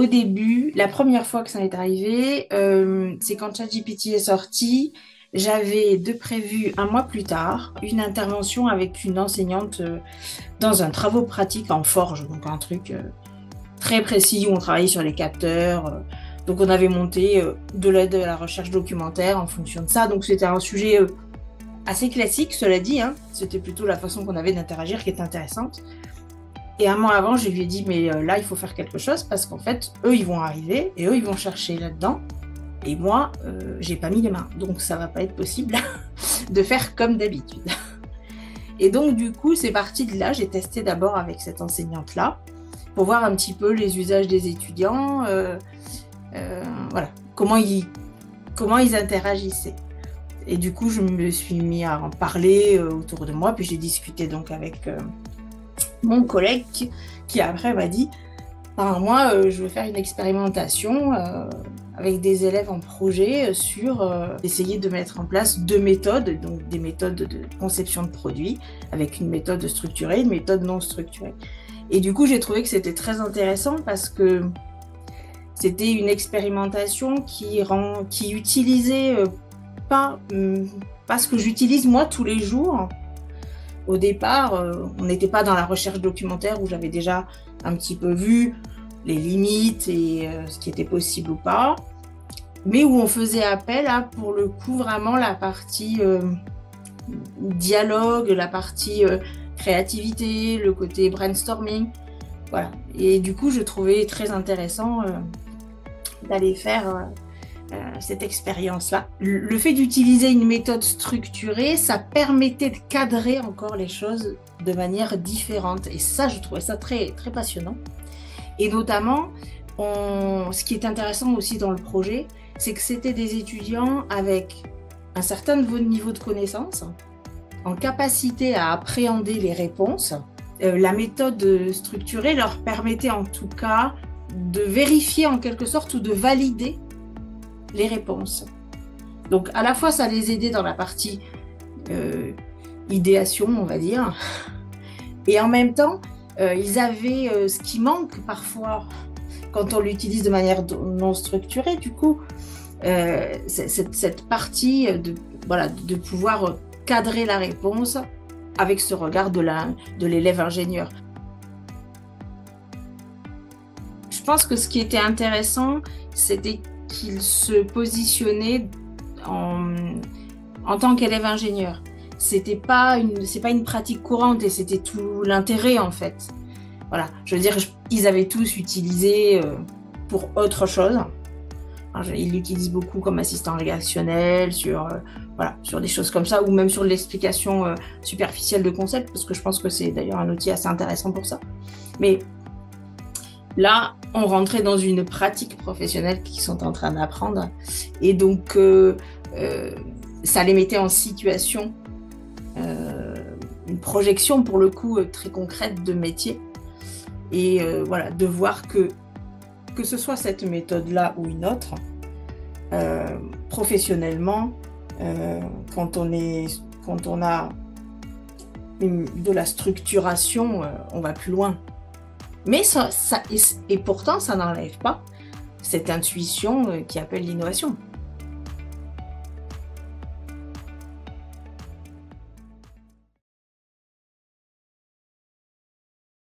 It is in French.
au début, la première fois que ça m'est arrivé, c'est quand ChatGPT est sorti. J'avais de prévu un mois plus tard une intervention avec une enseignante dans un travaux pratique en forge, donc un truc très précis où on travaillait sur les capteurs. Donc on avait monté de l'aide à la recherche documentaire en fonction de ça. Donc c'était un sujet assez classique, cela dit, hein. C'était plutôt la façon qu'on avait d'interagir qui était intéressante. Et un mois avant, je lui ai dit, mais là, il faut faire quelque chose parce qu'en fait, eux, ils vont arriver et eux, ils vont chercher là-dedans. Et moi, j'ai pas mis les mains. Donc, ça va pas être possible de faire comme d'habitude. Et donc, du coup, c'est parti de là. J'ai testé d'abord avec cette enseignante-là pour voir un petit peu les usages des étudiants, voilà, comment ils interagissaient. Et du coup, je me suis mis à en parler autour de moi. Puis j'ai discuté donc avec mon collègue qui après m'a dit, moi, je veux faire une expérimentation avec des élèves en projet sur essayer de mettre en place deux méthodes, donc des méthodes de conception de produits, avec une méthode structurée et une méthode non structurée. Et du coup, j'ai trouvé que c'était très intéressant parce que c'était une expérimentation qui utilisait pas ce que j'utilise moi tous les jours. Au départ, on n'était pas dans la recherche documentaire où j'avais déjà un petit peu vu les limites et ce qui était possible ou pas, mais où on faisait appel à, pour le coup, vraiment la partie dialogue, la partie créativité, le côté brainstorming. Voilà. Et du coup, je trouvais très intéressant d'aller faire cette expérience-là. Le fait d'utiliser une méthode structurée, ça permettait de cadrer encore les choses de manière différente. Et ça, je trouvais ça très, très passionnant. Et notamment, ce qui est intéressant aussi dans le projet, c'est que c'était des étudiants avec un certain niveau de connaissance, en capacité à appréhender les réponses. La méthode structurée leur permettait en tout cas de vérifier en quelque sorte ou de valider les réponses. Donc à la fois ça les aidait dans la partie idéation, on va dire, et en même temps ils avaient ce qui manque parfois quand on l'utilise de manière non structurée, du coup cette partie de pouvoir cadrer la réponse avec ce regard de l'élève ingénieur. Je pense que ce qui était intéressant, c'était qu'il se positionnait en tant qu'élève ingénieur. C'est pas une pratique courante et c'était tout l'intérêt en fait. Voilà, je veux dire, ils avaient tous utilisé pour autre chose. Alors, ils l'utilisent beaucoup comme assistant rédactionnel sur des choses comme ça ou même sur l'explication superficielle de concepts parce que je pense que c'est d'ailleurs un outil assez intéressant pour ça. Mais là, on rentrait dans une pratique professionnelle qu'ils sont en train d'apprendre et donc ça les mettait en situation, une projection pour le coup très concrète de métier et de voir que ce soit cette méthode-là ou une autre, professionnellement, quand on a de la structuration, on va plus loin. Mais et pourtant, ça n'enlève pas cette intuition qui appelle l'innovation.